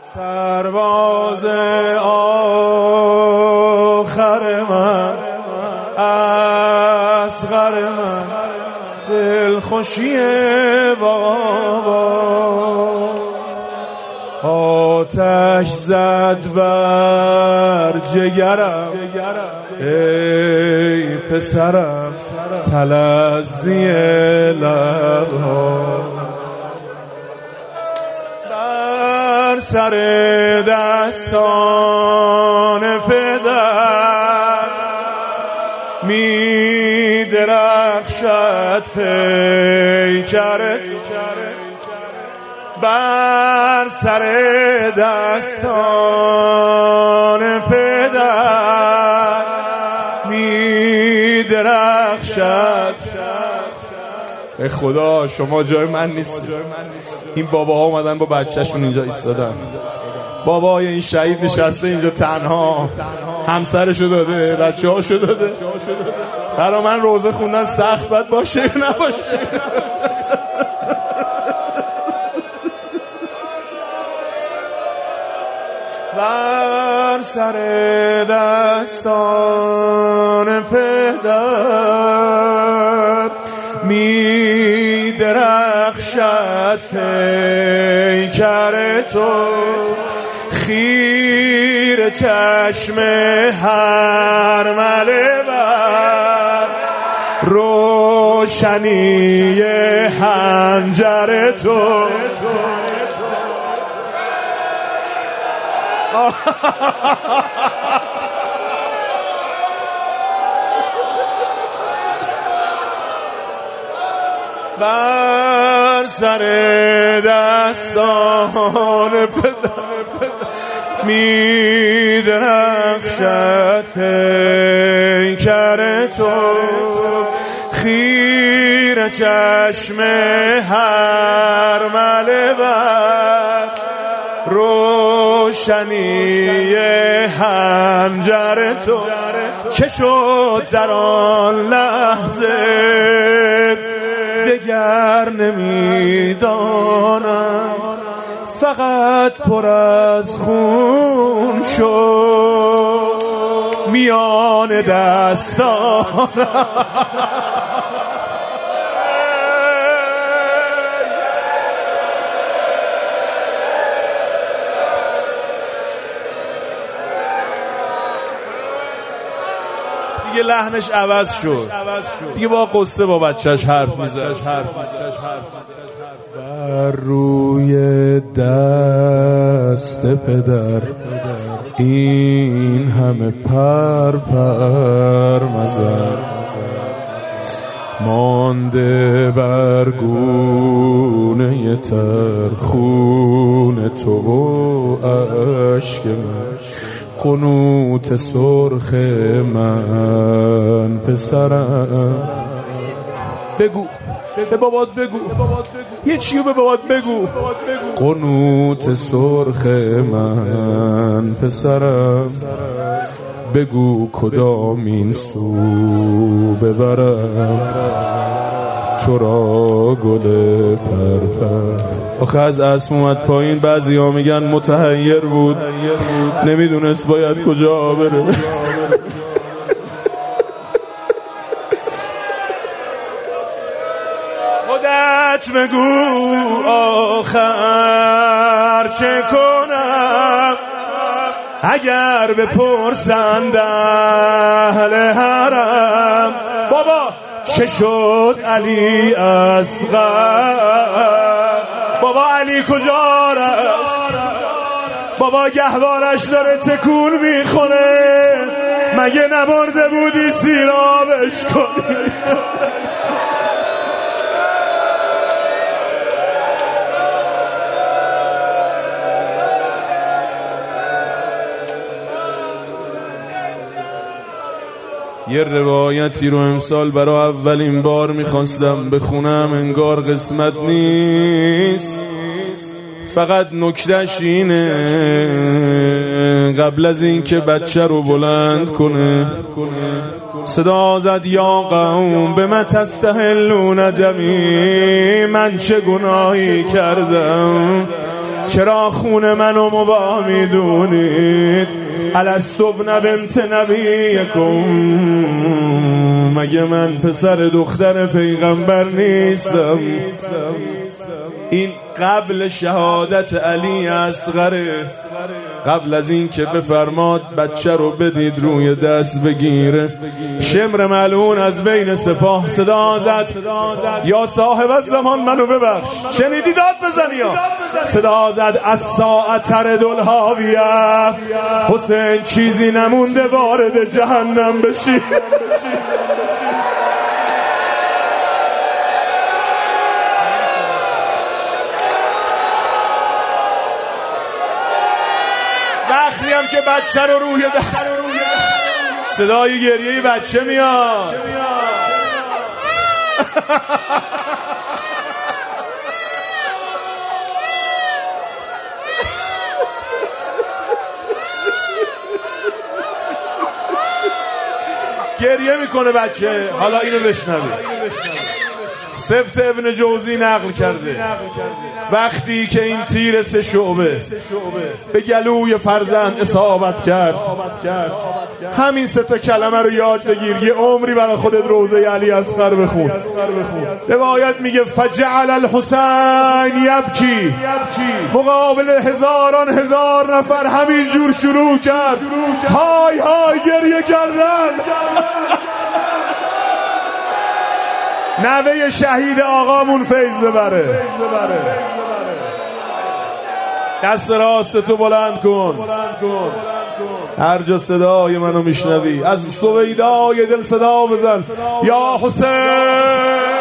سرباز آخر من، اصغر من، دلخوشی بابا. آتش زد بر جگرم ای پسرم، تلظی لبها. بر سر دستان پدر می درخشد پیکرت، بر سر دستان پدر می درخشد. ای خدا شما جای من نیست. این باباها اومدن با بچهشون اینجا ایستادن. بابای این شهید نشسته اینجا تنها، همسرشو داده، بچه‌هاشو داده. برا من روزه خوندن سخت بد باشه نباشه. بر سر دستان پدر می درخشد پیکر تو، خیر چشم هرمله بر روشنی حنجر تو. بر سر دستان پدر می درخشد پیکر تو، خیر چشم هرمله بر روشنی حنجر تو. چه شد در آن لحظه دگر نمیدانم، فقط پر از خون شد میان دستانم. دیگه لحنش عوض شد، دیگه با قصه با بچهش حرف میزد. بر روی دست پدر این همه پر مزر، مانده بر گونه تر خون تو و عشق من، قنوت سرخ من پسرم. بگو به بابات بگو، یه چیو به بابات بگو. قنوت سرخ من پسرم، بگو کدام این سو ببرم تو را گل پرپر. آخه از اسم اومد پایین، بعضی ها میگن متحیر بود، نمیدونست باید کجا بره. خودت بگو آخر چه کنم، اگر بپرسند اهل حرم بابا چه شد علی اصغر، بابا علی کجا رفت، بابا گهوارش داره تکون میخونه، مگه نبرده بودی سیرابش کنی؟ یه روایتی رو امسال برای اولین بار میخواستم بخونم، انگار قسمت نیست. فقط نکتهش اینه قبل از این که بچه رو بلند کنه صدا زد یا قوم به من تستحلون دمی، من چه گناهی کردم چرا خون منو مباه میدونید؟ الستو ابن بنت نبیکم، مگه من پسر دختر پیغمبر نیستم؟ این قبل شهادت علی اصغره، قبل از این که بفرماد بچه رو بدید روی دست بگیره. شمر ملعون از بین سپاه صدا زد یا صاحب الزمان منو ببخش. شنیدی داد بزنی یا صدا زد از ساعت ترد الهاویه، حسین چیزی نمونده وارد جهنم بشی. وقتی هم که بچه رو روی دست، صدای گریه بچه میاد. گریه میکنه بچه. حالا اینو بشنوید. سبت ابن جوزی نقل کرده وقتی که این تیر 3 شعبه به گلوی فرزند اصابت کرد، همین 3 تا کلمه رو یاد بگیر، یه عمری برای خودت روضه علی اصغر بخون. روایت میگه فجعل الحسین یبکی، مقابل هزاران هزار نفر همین جور شروع کرد های های گریه کردن. نوه شهید آقامون فیض ببره. دست راست تو بلند کن، هر جا صدای منو میشنوی از سویدای دل صدا بزن یا حسین.